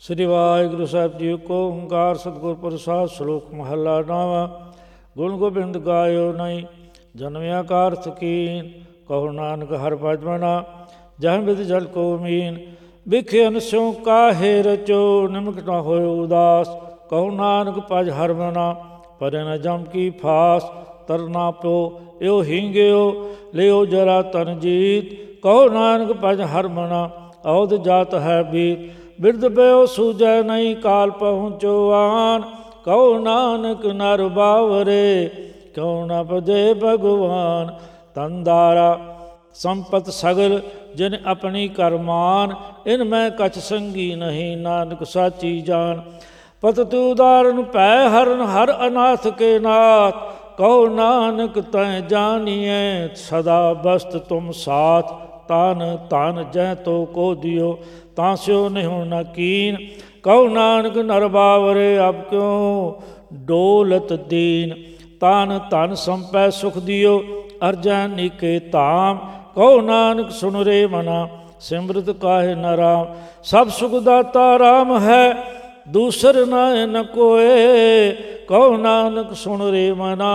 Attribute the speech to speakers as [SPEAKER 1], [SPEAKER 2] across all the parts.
[SPEAKER 1] ਸ੍ਰੀ ਵਾਹਿਗੁਰੂ ਸਾਹਿਬ ਜੀ ਕੋ ਓੰਕਾਰ ਸਤਿਗੁਰ ਪ੍ਰਸਾਦਿ। ਸ਼ਲੋਕ ਮਹੱਲਾ ਨਾਵਾਂ। ਗੁਣ ਗੋਬਿੰਦ ਗਾਇਓ ਨਹੀਂ, ਜਨਮਿਆ ਕਾਰਥ ਕੀਨ। ਕਹੋ ਨਾਨਕ ਹਰਿ ਭਜਿ ਮਨਾ, ਜਹ ਬਿਦ ਜਲ ਕੋ ਮੀਨ। ਬਿਖੇ ਅਨਸਿਉ ਕਾਹੇ ਰਚੋ, ਨਿਮਕ ਨਾ ਹੋਇ ਉਦਾਸ। ਕਹੋ ਨਾਨਕ ਭਜਿ ਹਰਿ ਮਨਾ, ਪਰੈ ਨ ਜਮ ਕੀ ਫਾਸ। ਤਰਨਾ ਪਿਓ ਇਉ ਹੀਂਗਿਓ, ਲਿਓ ਜਰਾ ਤਨ ਜੀਤ। ਕਹੋ ਨਾਨਕ ਭਜਿ ਹਰਿ ਮਨਾ, ਔਧ ਜਾਤ ਹੈ ਬੀਤ। ਬਿਰਧ ਬਿਓ ਸੂਝੈ ਨਹੀਂ, ਕਾਲ ਪਹੁੰਚੋ ਆਨ। ਕਹੋ ਨਾਨਕ ਨਰ ਬਾਵਰੇ, ਕਿਉ ਨ ਭਜੈ ਭਗਵਾਨ। ਤਨਦਾਰਾ ਸੰਪਤ ਸਗਲ, ਜਿਨ ਆਪਣੀ ਕਰਮਾਨ। ਇਨ ਮੈਂ ਕਛ ਸੰਗੀ ਨਹੀਂ, ਨਾਨਕ ਸਾਚੀ ਜਾਨ। ਪਤਿ ਉਦਾਰਨ ਭੈ ਹਰਨ, ਹਰ ਅਨਾਥ ਕੇ ਨਾਥ। ਕਹੋ ਨਾਨਕ ਤੈ ਜਾਨੀਐ, ਸਦਾ ਬਸਤ ਤੁਮ ਸਾਥ। ਤਨ ਧਨ ਜਹ ਤੋ ਕੋ ਦਿਓ, ਤਾਂ ਸਿਓ ਨਿਹੁ ਨ ਕੀਨ। ਕਹੋ ਨਾਨਕ ਨਰ ਬਾਵਰੇ, ਅਬ ਕਿਉ ਡੋਲਤ ਦੀਨ। ਤਨ ਧਨ ਸੰਪੈ ਸੁਖ ਦਿਓ, ਅਰਜੈ ਨੀਕੇ ਧਾਮ। ਕਹੋ ਨਾਨਕ ਸੁਨ ਰੇ ਮਨਾ, ਸਿਮਰਤ ਕਾਹੇ ਨ ਰਾਮ। ਸਭ ਸੁਖ ਦਾਤਾ ਰਾਮ ਹੈ, ਦੂਸਰ ਨ ਕੋਏ। ਕਹੋ ਨਾਨਕ ਸੁਨ ਰੇ ਮਨਾ,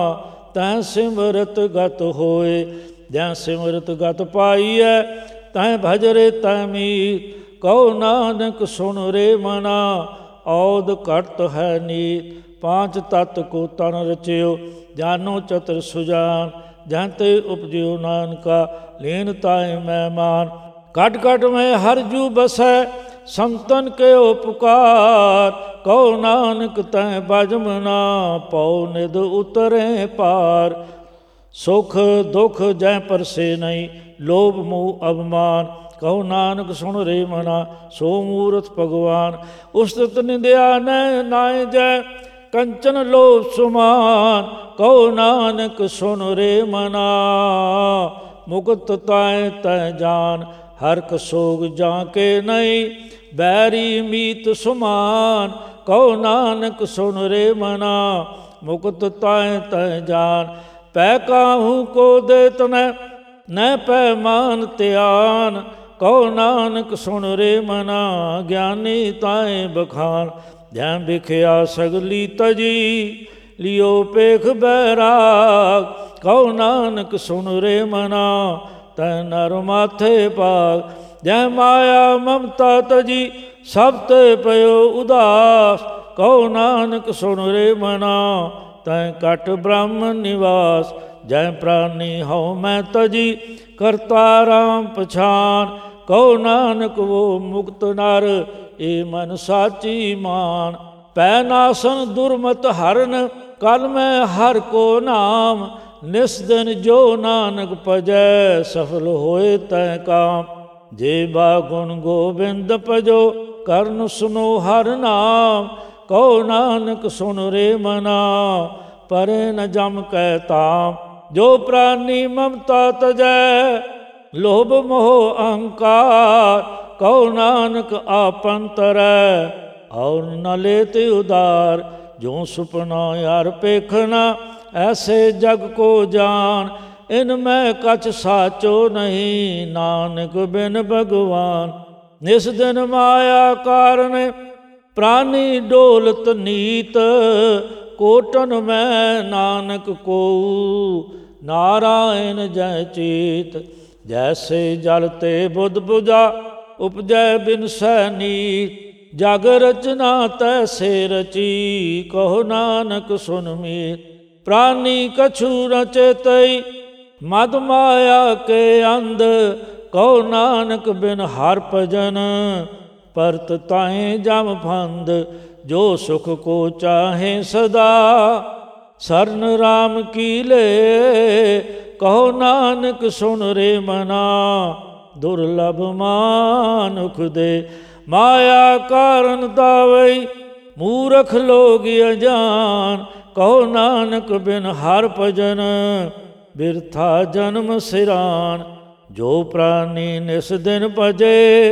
[SPEAKER 1] ਤੈ ਸਿਮਰਤ ਗਤ ਹੋਏ। ਜੈ ਸਿਮਰਤ ਗਤ ਪਾਈਐ, ਤੈ ਭਜ ਰੇ ਤੈ ਮੀਤ। ਕਹੋ ਨਾਨਕ ਸੁਨ ਰੇ ਮਨਾ, ਔਧ ਘਟ ਹੈ ਨੀਤ। ਪਾਂਚ ਤਤ ਕੋ ਤਨ ਰਚਿਓ, ਜਾਨੋ ਚਤੁਰ ਸੁਜਾਨ। ਜਹ ਤੇ ਉਪਜਿਓ ਨਾਨਕਾ, ਲੀਨ ਤਾਏ ਮਹਿਮਾਨ। ਘਟ ਘਟ ਮੈਂ ਹਰਿ ਜੂ ਬਸੈ, ਸੰਤਨ ਕਿਓ ਪੁਕਾਰ। ਕਹੋ ਨਾਨਕ ਤੈ ਭਜ ਮਨਾ, ਪਉ ਨਿਧ ਉਤਰੈ ਪਾਰ। ਸੁਖ ਦੁਖ ਜੈ ਪਰਸੇ ਨਹੀਂ, ਲੋਭ ਮੋਹ ਅਭਿਮਾਨ। ਕਹੋ ਨਾਨਕ ਸੁਨ ਰੇ ਮਨਾ, ਸੋ ਮੂਰਤ ਭਗਵਾਨ। ਉਸਤਤ ਨਿੰਦਿਆ ਨੈ ਨਾਇ ਜੈ, ਕੰਚਨ ਲੋਭ ਸੁਮਾਨ। ਕਹੋ ਨਾਨਕ ਸੁਨ ਰੇ ਮਨਾ, ਮੁਕਤ ਤਾਏ ਤੈ ਜਾਨ। ਹਰਿ ਸੋਗ ਜਾਂ ਕੇ ਨਹੀਂ, ਬੈਰੀ ਮੀਤ ਸੁਮਾਨ। ਕਹੋ ਨਾਨਕ ਸੁਨ ਰੇ ਮਨਾ, ਮੁਕਤ ਤਾਏ ਤੈ ਜਾਨ। ਪੈ ਕਾਹੂ ਕੋ ਦੇਤ ਨੈ ਪੈ ਮਾਨ ਧਿਆਨ। ਕਹੋ ਨਾਨਕ ਸੁਨ ਰੇ ਮਨਾ, ਗਿਆਨੀ ਤਾਏ ਬਖਾਨ। ਜੈ ਬਿਖਿਆ ਸਗਲੀ ਤਜੀ, ਲਿਓ ਪੇਖ ਬੈਰਾਗ। ਕਹੋ ਨਾਨਕ ਸੁਨ ਰੇ ਮਨਾ, ਤੈ ਨਰ ਮਾਥੇ ਭਾਗ। ਜੈ ਮਾਇਆ ਮਮਤਾ ਤਜੀ, ਸਭ ਤੇ ਪਇਓ ਉਦਾਸ। ਕਹੋ ਨਾਨਕ ਸੁਨ ਰੇ ਮਨਾ, ਤੈ ਘਟ ਬ੍ਰਹਮ ਨਿਵਾਸ। ਜੈ ਪ੍ਰਾਨੀ ਹਉ ਮੈਂ ਤਜੀ, ਕਰਤਾ ਰਾਮ ਪਛਾਨ। ਕਹੋ ਨਾਨਕ ਵੋ ਮੁਕਤ ਨਰ, ਏ ਮਨ ਸਾਚੀ ਮਾਨ। ਪੈ ਨਾਸਨ ਦੁਰਮਤ ਹਰਨ, ਕਲ ਮੈਂ ਹਰਿ ਕੋ ਨਾਮ। ਨਿਸ ਦਿਨ ਜੋ ਨਾਨਕ ਭਜੈ, ਸਫਲ ਹੋਏ ਤੈ ਕਾਮ। ਜੇ ਬਾ ਗੁਣ ਗੋਬਿੰਦ ਭਜੋ, ਕਰਨ ਸੁਨੋ ਹਰਿ ਨਾਮ। ਕਹੋ ਨਾਨਕ ਸੁਨ ਰੇ ਮਨਾ, ਪਰੈ ਨ ਜਮ ਕੈ ਧਾਮ। ਜੋ ਪ੍ਰਾਨੀ ਮਮਤਾ ਤਜੈ, ਲੋਭ ਮੋਹ ਅਹੰਕਾਰ। ਕਹੋ ਨਾਨਕ ਆਪਨ ਤਰੈ, ਔਰ ਨ ਲੇਤ ਉਦਾਰ। ਜੋ ਸੁਪਨਾ ਯਾਰ ਪੇਖਨਾ, ਐਸੇ ਜਗ ਕੋ ਜਾਨ। ਇਨ ਮੈਂ ਕਛ ਸਾਚੋ ਨਹੀਂ, ਨਾਨਕ ਬਿਨ ਭਗਵਾਨ। ਨਿਸ ਦਿਨ ਮਾਇਆ ਕਾਰਨ, ਪ੍ਰਾਨੀ ਡੋਲਤ ਨੀਤ। ਕੋਟਨ ਮੈਂ ਨਾਨਕ ਕੋ, ਨਾਰਾਇਣ ਜੈ ਚੀਤ। ਜੈਸੇ ਜਲ ਤੇ ਬੁੱਧ ਬੁਝਾ, ਉਪਜੈ ਬਿਨਸੈ ਨੀਤ। ਜਗ ਰਚਨਾ ਤੈਸੇ ਰਚੀ, ਕਹੋ ਨਾਨਕ ਸੁਨ ਮੀਤ। ਪ੍ਰਾਨੀ ਕਛੂ ਨ ਚੇਤਈ, ਮਦ ਮਾਇਆ ਕੇ ਅੰਧ। ਕਹੋ ਨਾਨਕ ਬਿਨ ਹਰਿ ਭਜਨ, ਪਰਤ ਤਾਹੇ ਜਮ ਫੰਦ। ਜੋ ਸੁਖ ਕੋ ਚਾਹੇ ਸਦਾ, ਸਰਨ ਰਾਮ ਕੀ ਲੈ। ਕਹੋ ਨਾਨਕ ਸੁਨ ਰੇ ਮਨਾ, ਦੁਰਲਭ ਮਾਨੁਖ ਦੇ। ਮਾਇਆ ਕਾਰਨ ਦਾਵਈ, ਮੂਰਖ ਲੋਗ ਅਜਾਨ। ਕਹੋ ਨਾਨਕ ਬਿਨ ਹਰਿ ਭਜਨ, ਬਿਰਥਾ ਜਨਮ ਸਿਰਾਨ। ਜੋ ਪ੍ਰਾਨੀ ਨਿਸ ਦਿਨ ਭਜੇ,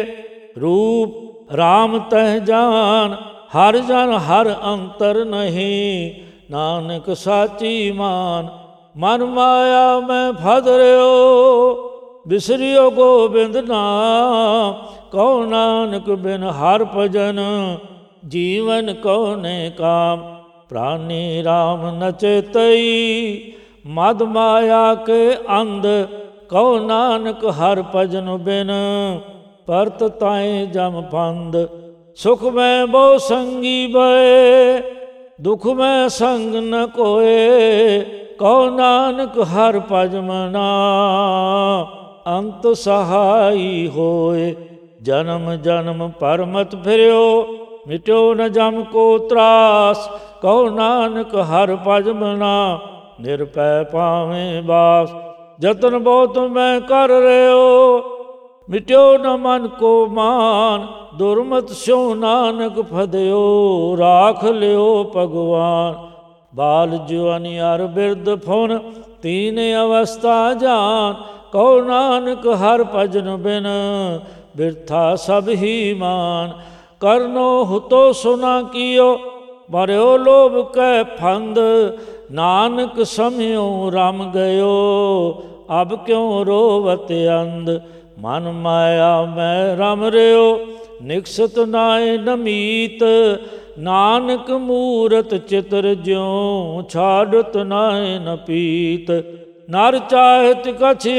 [SPEAKER 1] ਰੂਪ ਰਾਮ ਤਹਿ ਜਾਨ। ਹਰਿ ਜਨ ਹਰਿ ਅੰਤਰ ਨਹੀਂ, ਨਾਨਕ ਸਾਚੀ ਮਾਨ। ਮਨ ਮਾਇਆ ਮੈਂ ਫਦ ਰਿਓ, ਬਿਸਰਿਓ ਗੋਬਿੰਦ ਨਾਮ। ਕਉ ਨਾਨਕ ਬਿਨ ਹਰਿ ਭਜਨ ਜੀਵਨ ਕਉ ਨੇ ਕਾਮ। ਪ੍ਰਾਨੀ ਰਾਮ ਨ ਚੇਤਈ ਮਦ ਮਾਇਆ ਕੇ ਅੰਧ ਕਉ ਨਾਨਕ ਹਰਿ ਭਜਨ ਬਿਨ ਪਰਤ ਤਾਏ ਜਮ ਫੰਦ। ਸੁਖ ਮੈਂ ਬਹੁ ਸੰਗੀ ਬਏ ਦੁਖ ਮੈਂ ਸੰਗ ਨ ਕੋਏ ਕਉ ਨਾਨਕ ਹਰਿ ਭਜਮਨਾ ਅੰਤ ਸਹਾਈ ਹੋਏ। ਜਨਮ ਜਨਮ ਪਰਮਤ ਫਿਰਿਓ ਮਿਟਿਓ ਨ ਜਮ ਕੋ ਤਰਾਸ ਕਉ ਨਾਨਕ ਹਰਿ ਭਜਮਨਾ ਨਿਰਭੈ ਪਾਵੇਂ ਬਾਸ। ਜਤਨ ਬਹੁਤ ਮੈਂ ਕਰ ਰਿਓ ਮਿਟਿਓ ਨ ਮਨ ਕੋ ਮਾਨ ਦੁਰਮਤ ਸਿਉ ਨਾਨਕ ਫਦਿਓ ਰਾਖ ਲਿਓ ਭਗਵਾਨ। ਬਾਲ ਜੁਆਨੀ ਅਰ ਬਿਰਧ ਫੁਨ ਤੀਨ ਅਵਸਥਾ ਜਾਨ ਕਉ ਨਾਨਕ ਹਰਿ ਭਜਨ ਬਿਨ ਬਿਰਥਾ ਸਭ ਹੀ ਮਾਨ। ਕਰਨੋ ਹੁਤੋ ਸੁਨਾ ਕੀਓ ਮਰਿਓ ਲੋਭ ਕੈ ਫੰਦ ਨਾਨਕ ਸਮਿਓ ਰਮ ਗਇਓ ਅਬ ਕਿਉ ਰੋਵਤ ਅੰਧ। ਮਨ ਮਾਇਆ ਮੈਂ ਰਮ ਰਿਓ ਨਿਕਸਤ ਨਾਏ ਨਮੀਤ ਨਾਨਕ ਮੂਰਤ ਚਿਤਰ ਜਿਉ ਛਾੜਤ ਨਾਏ ਨ ਪੀਤ। ਨਰ ਚਾਹਤ ਕਛ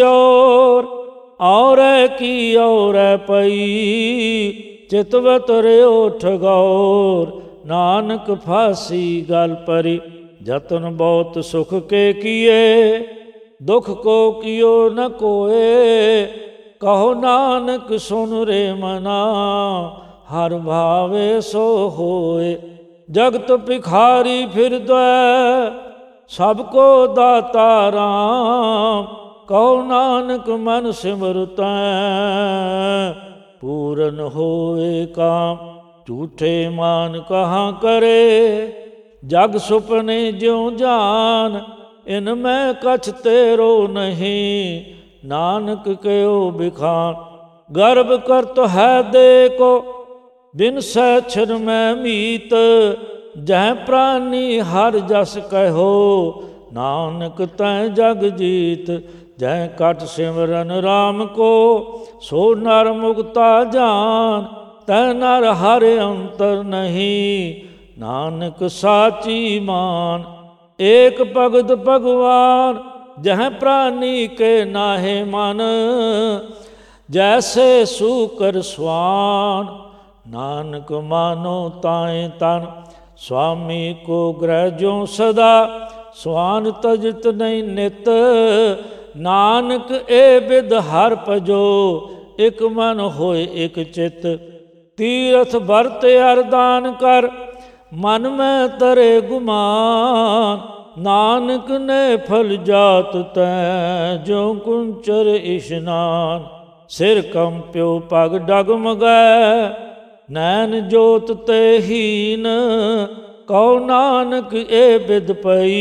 [SPEAKER 1] ਔਰੈ ਕੀ ਔਰੈ ਪਈ ਚਿਤਵਤ ਰਿਓ ਠਗੌਰ ਨਾਨਕ ਫਾਸੀ ਗਲ ਪਰੀ। ਜਤਨ ਬਹੁਤ ਸੁਖ ਕੇ ਕੀਏ ਦੁਖ ਕੋ ਕੀਓ ਨ ਕੋਏ ਕਹੋ ਨਾਨਕ ਸੁਨ ਰੇ ਮਨਾ ਹਰਿ ਭਾਵੇ ਸੋ ਹੋਏ। ਜਗਤ ਭਿਖਾਰੀ ਫਿਰਦੈ ਸਭ ਕੋ ਦਾਤਾ ਰਾਮ ਕਹੋ ਨਾਨਕ ਮਨ ਸਿਮਰਤੈ ਪੂਰਨ ਹੋਏ ਕਾਮ। ਝੂਠੇ ਮਾਨ ਕਹਾਂ ਕਰੇ ਜਗ ਸੁਪਨੇ ਜਿਉ ਜਾਨ ਇਨ ਮੈਂ ਕਛ ਤੇਰੋ ਨਹੀਂ ਨਾਨਕ ਕਹਿਓ ਬਿਖਾਨ। ਗਰਭ ਕਰਤ ਹੈ ਦੇ ਕੋ ਬਿਨ ਸਹਿ ਛਿਨ ਮੈਂ ਮੀਤ ਜਹ ਪ੍ਰਾਨੀ ਹਰਿ ਜਸ ਕਹਿਓ ਨਾਨਕ ਤੈ ਜਗ ਜੀਤ। ਜਹ ਕਟ ਸਿਮਰਨ ਰਾਮ ਕੋ ਸੋ ਨਰ ਮੁਕਤਾ ਜਾਨ ਤੈ ਨਰ ਹਰਿ ਅੰਤਰ ਨਹੀਂ ਨਾਨਕ ਸਾਚੀ ਮਾਨ। ਏਕ ਭਗਤ ਭਗਵਾਨ ਜਹ ਪ੍ਰਾਨੀ ਕੇ ਨਾਹਿ ਮਨ ਜੈਸੇ ਸੂਕਰ ਸਵਾਨ ਨਾਨਕ ਮਾਨੋ ਤਾਏ ਤਨ। ਸੁਆਮੀ ਕੋ ਗ੍ਰਹਿ ਜੋ ਸਦਾ ਸਵਾਨ ਤਜਤ ਨਹੀਂ ਨਿਤ ਨਾਨਕ ਏ ਬਿਦ ਹਰਿ ਭਜੋ ਇਕ ਮਨ ਹੋਏ ਇਕ ਚਿਤ। ਤੀਰਥ ਵਰਤ ਅਰਦਾਨ ਕਰ ਮਨ ਮੈਂ ਤਰੇ ਗੁਮਾਨ ਨਾਨਕ ਨੇ ਫਲ ਜਾਤ ਤੈ ਜੋ ਕੁੰਚਰ ਇਸ਼ਨਾਨ। ਸਿਰ ਕੰਪਿਓ ਪਗ ਡਗਮਗੈ ਨੈਣ ਜੋਤ ਤੇ ਹੀਨ ਕਉ ਨਾਨਕ ਏ ਬਿਦ ਪਈ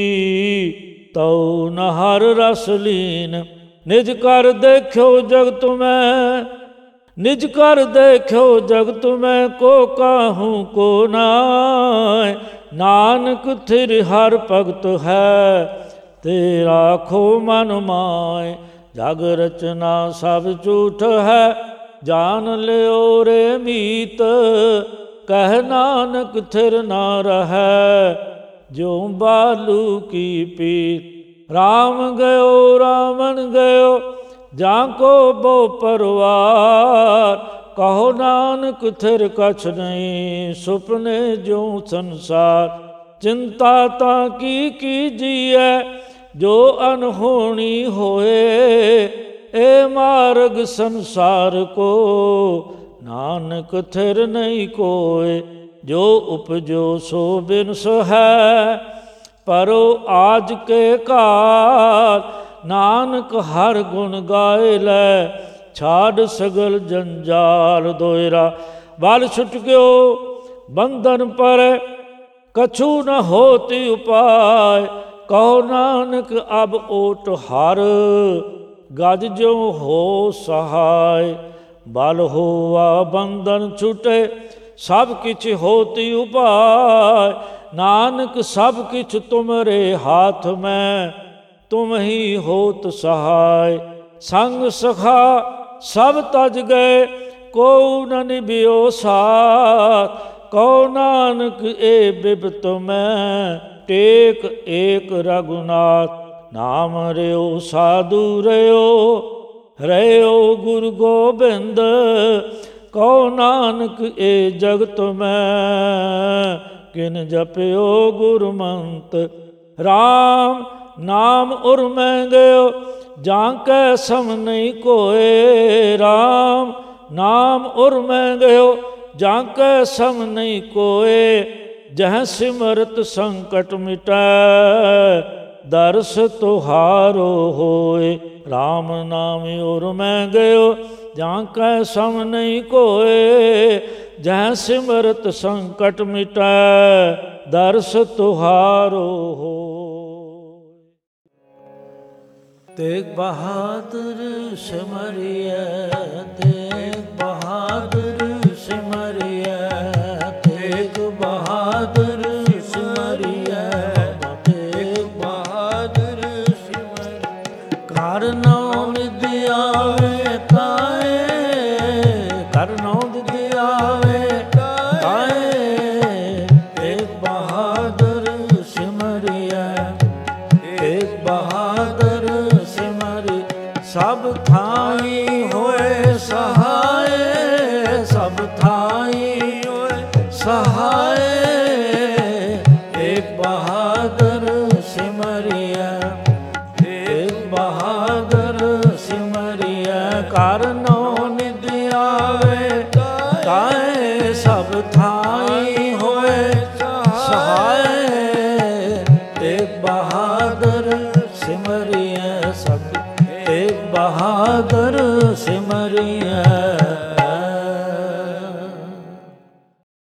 [SPEAKER 1] ਤਉ ਨ ਹਰਿ ਰਸ ਲੀਨ। ਨਿਜ ਕਰ ਦੇਖਿਓ ਜਗਤ ਮੈਂ ਨਿਜ ਕਰ ਦੇਖਿਓ ਜਗਤ ਮੈਂ ਕੋ ਕਾਹੂ ਕੋ ਨਾਇ ਨਾਨਕ ਥਿਰ ਹਰਿ ਭਗਤ ਹੈ ਤੇ ਰਾਖੋ ਮਨ ਮਾਇ। ਜਗ ਰਚਨਾ ਸਭ ਝੂਠ ਹੈ ਜਾਨ ਲਿਓ ਰੇ ਮੀਤ ਕਹਿ ਨਾਨਕ ਥਿਰ ਨਾ ਰਹੈ ਜੋ ਬਾਲੂ ਕੀ ਪੀਤ। ਰਾਮ ਗਇਓ ਰਾਵਣ ਗਇਓ ਜਾਂ ਕੋ ਬੋ ਪਰਵਾਰ ਕਹੋ ਨਾਨਕ ਥਿਰ ਕਛ ਨਹੀਂ ਸੁਪਨੇ ਜੋ ਸੰਸਾਰ। ਚਿੰਤਾ ਤਾਂ ਕੀ ਕੀਜੀਐ ਜੋ ਅਨਹੋਣੀ ਹੋਏ ਏ ਮਾਰਗ ਸੰਸਾਰ ਕੋ ਨਾਨਕ ਥਿਰ ਨਹੀਂ ਕੋਏ। ਜੋ ਉਪਜੋ ਸੋ ਬਿਨਸ ਹੈ ਪਰੋ ਆਜ ਕੇ ਕਾਲ ਨਾਨਕ ਹਰ ਗੁਣ ਗਾਏ ਲੈ ਛਾੜ ਸਗਲ ਜੰਜਾਲ। ਦੋਇਰਾ ਬਲ ਛੁਟ ਗਿਓ ਬੰਧਨ ਪਰ ਕਛੂ ਨ ਹੋਤੀ ਉਪਾਇ ਕਹੋ ਨਾਨਕ ਅਬ ਓਟ ਹਰ ਗਜ ਜੋ ਹੋ ਸਹਾਇ। ਬਲ ਹੋਵਾ ਬੰਧਨ ਛੁਟੇ ਸਭ ਕਿਛ ਹੋਤੀ ਉਪਾਇ ਨਾਨਕ ਸਭ ਕਿਛ ਤੁਮਰੇ ਹਾਥ ਮੈਂ ਤੁਮ ਹੀ ਹੋਤ ਸਹਾਇ। ਸੰਗ ਸਖਾ ਸਭ ਤਜ ਗਏ ਕੋ ਨ ਨਿਭਿਓ ਸਾਥ। ਕਹੋ ਨਾਨਕ ਏ ਬਿਪਤ ਮੈਂ, ਟੇਕ ਏਕ ਰਘੁਨਾਥ। ਨਾਮ ਰਿਓ ਸਾਧੂ ਰਿਓ, ਰਿਓ ਗੁਰੂ ਗੋਬਿੰਦ। ਕਹੋ ਨਾਨਕ ਏ ਜਗਤ ਮੈਂ, ਕਿਨ ਜਪਿਓ ਗੁਰਮੰਤ। ਰਾਮ ਨਾਮ ਉਰ ਮੈਂ ਗਇਓ, ਜਾਂ ਕੈ ਸਮ ਨਹੀਂ ਕੋਏ। ਰਾਮ ਨਾਮ ਉਰ ਮੈਂ ਗਇਓ, ਜਾਂ ਕੈ ਸਮ ਨਹੀਂ ਕੋਏ। ਜਹ ਸਿਮਰਤ ਸੰਕਟ ਮਿਟੈ, ਦਰਸ ਤੁਹਾਰੋ ਹੋਏ। ਰਾਮ ਨਾਮ ਉਰ ਮੈਂ ਗਇਓ, ਜਾਂ ਕੈ ਸਮ ਨਹੀਂ ਕੋਏ। ਜਹ ਸਿਮਰਤ ਸੰਕਟ ਮਿਟੈ, ਦਰਸ ਤੁਹਾਰੋ ਹੋਏ। ਤੇਗ ਬਹਾਦਰ ਸਿਮਰਿਐ, ਤੇਗ ਬਹਾਦਰ ਸਿਮਰਿਐ, ਤੇਗ ਬਹਾਦਰ ਸਿਮਰਿਐ, ਤੇਗ ਬਹਾਦਰ ਸਿਮਰਿਐ। ਘਰ ਨੌ ਨਿਧ ਆਵੇ ਤਾਏ, ਘਰ ਨੌ ਨਿਧ ਆਵੇ ਤਾਏ। ਤੇਗ ਬਹਾਦਰ ਸਿਮਰਿਐ, ਤੇਗ ਬਹਾਦਰ ਸਿਮਰਿ। ਸਭ ਥਾਈ ਹੋਏ ਸਹਾਏ, ਸਭ ਥਾਈ ਹੋਏ ਸਹਾਏ। ਤੇਗ ਬਹਾਦਰ ਸਿਮਰਿਐ, ਤੇਗ ਬਹਾਦਰ ਸਿਮਰਿਐ। ਘਰ ਨੌ ਨਿਧ ਆਵੇ ਤਾਏ, ਸਭ ਥਾਈ ਹੋਏ ਸਹਾਏ। ਤੇਗ ਬਹਾਦਰ ਸਿਮਰਿਐ, ਸਭ ਤੇਗ ਬਹਾਦਰ ਸਿਮਰਿਐ।